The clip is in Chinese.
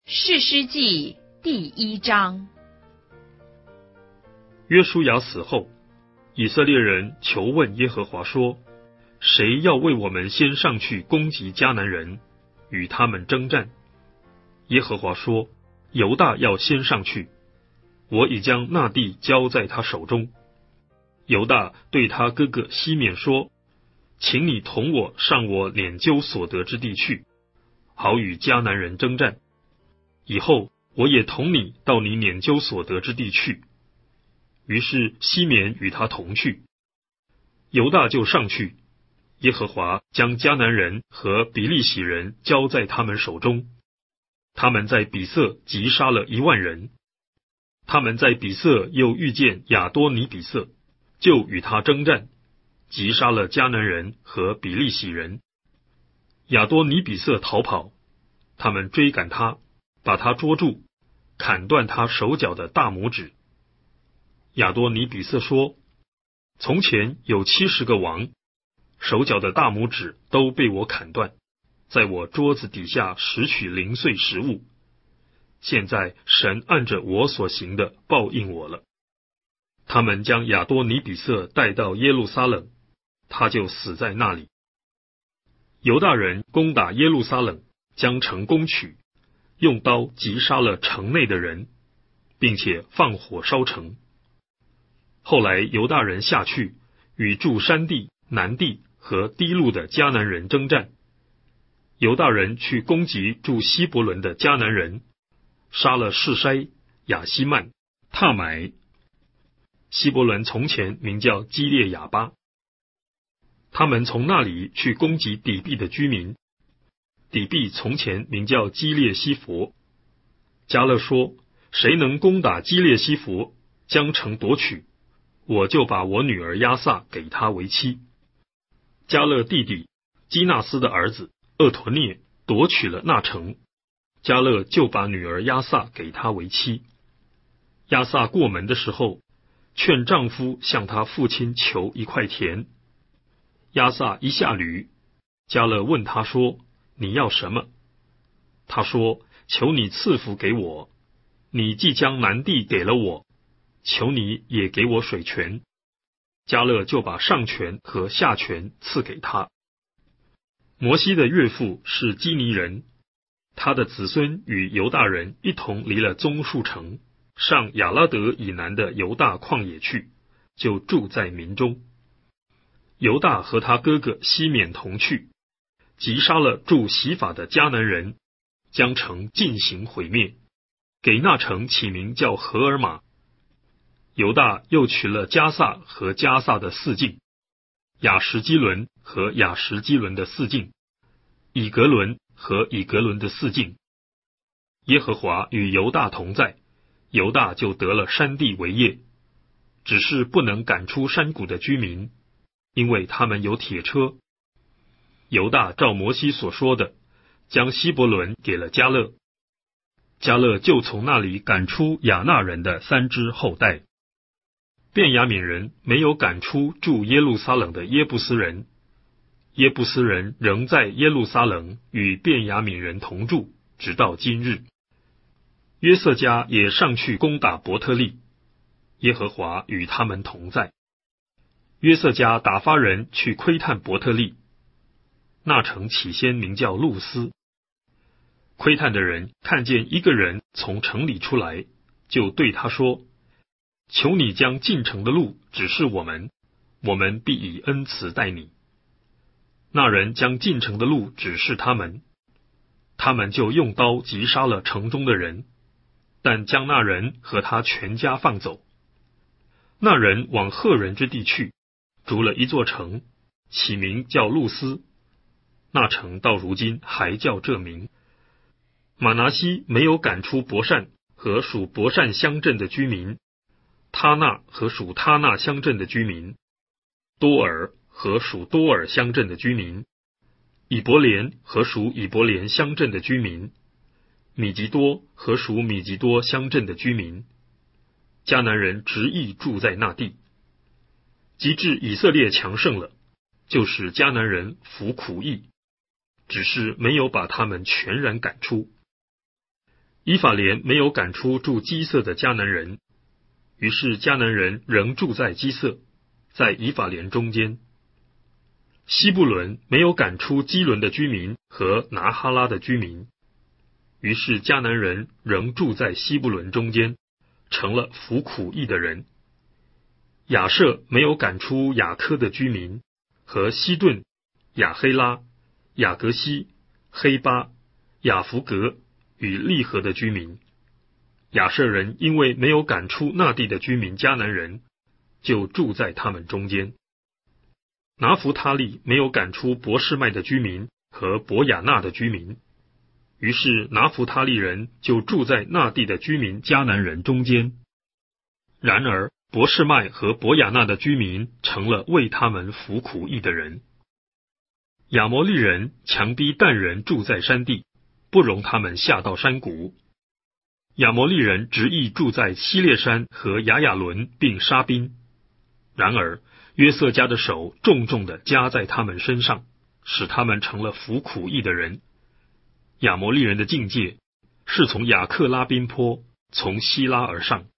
士师记第1章。 约书亚死后，以色列人求问耶和华说：谁要为我们先上去攻击迦南人，与他们征战？耶和华说：犹大要先上去，我已将那地交在他手中。犹大对他哥哥西缅说：请你同我上我拈阄所得之地去，好与迦南人征战。以后我也同你到你拈阄所得之地去。于是西缅与他同去，犹大就上去。耶和华将迦南人和比利洗人交在他们手中，他们在比色击杀了10000人。他们在比色又遇见亚多尼比色，就与他征战，击杀了迦南人和比利洗人。亚多尼比色逃跑，他们追赶他，把他捉住，砍断他手脚的大拇指。亚多尼比色说：从前有70个王，手脚的大拇指都被我砍断，在我桌子底下拾取零碎食物。现在神按着我所行的报应我了。他们将亚多尼比色带到耶路撒冷，他就死在那里。犹大人攻打耶路撒冷，将城攻取，用刀击杀了城内的人，并且放火烧城。后来犹大人下去，与住山地、南地和低路的迦南人征战。犹大人去攻击住希伯伦的迦南人，杀了示筛、亚希曼、踏买。希伯伦从前名叫基列亚巴。他们从那里去攻击底壁的居民。底壁从前名叫基列西弗。迦勒说：谁能攻打基列西弗，将城夺取，我就把我女儿亚萨给他为妻。迦勒弟弟基纳斯的儿子厄陀涅夺取了那城，迦勒就把女儿亚萨给他为妻。亚萨过门的时候，劝丈夫向他父亲求一块田。亚萨一下驴，迦勒问他说：你要什么？他说：求你赐福给我，你既将南地给了我，求你也给我水泉。迦勒就把上泉和下泉赐给他。摩西的岳父是基尼人，他的子孙与犹大人一同离了棕树城，上亚拉德以南的犹大旷野去，就住在民中。犹大和他哥哥西缅同去，击杀了住洗法的迦南人，将城尽行毁灭，给那城起名叫何尔玛。犹大又取了加萨和加萨的4境，亚什基伦和亚什基伦的4境，以格伦和以格伦的4境。耶和华与犹大同在，犹大就得了山地为业，只是不能赶出山谷的居民，因为他们有铁车。犹大照摩西所说的，将希伯伦给了迦勒，迦勒就从那里赶出亚纳人的3支后代。便雅悯人没有赶出住耶路撒冷的耶布斯人，耶布斯人仍在耶路撒冷与便雅悯人同住，直到今日。约瑟家也上去攻打伯特利，耶和华与他们同在。约瑟家打发人去窥探伯特利，那城起先名叫路斯。窥探的人看见一个人从城里出来，就对他说：求你将进城的路指示我们，我们必以恩慈待你。那人将进城的路指示他们，他们就用刀击杀了城中的人，但将那人和他全家放走。那人往赫人之地去，筑了一座城，起名叫路斯。那城到如今还叫这名。马拿西没有赶出伯善和属伯善乡镇的居民，他纳和属他纳乡镇的居民，多尔和属多尔乡镇的居民，以伯莲和属以伯莲乡镇的居民，米吉多和属米吉多乡镇的居民。迦南人执意住在那地。及至以色列强盛了，就使迦南人服苦役，只是没有把他们全然赶出。 以法莲没有赶出住基色的迦南人，于是迦南人仍住在基色，在以法莲中间。西布伦没有赶出基伦的居民和拿哈拉的居民，于是迦南人仍住在西布伦中间，成了服苦役的人。亚设没有赶出雅科的居民和西顿、亚黑拉、雅格西、黑巴、雅弗格与利河的居民。亚设人因为没有赶出那地的居民迦南人，就住在他们中间。拿弗他利没有赶出伯示麦的居民和伯亚纳的居民，于是拿弗他利人就住在那地的居民迦南人中间。然而伯示麦和伯亚纳的居民成了为他们服苦役的人。亚摩利人强逼但人住在山地，不容他们下到山谷。亚摩利人执意住在希列山和亚雅伦并沙宾，然而约瑟家的手重重地加在他们身上，使他们成了服苦役的人。亚摩利人的境界是从雅克拉宾坡从希拉而上，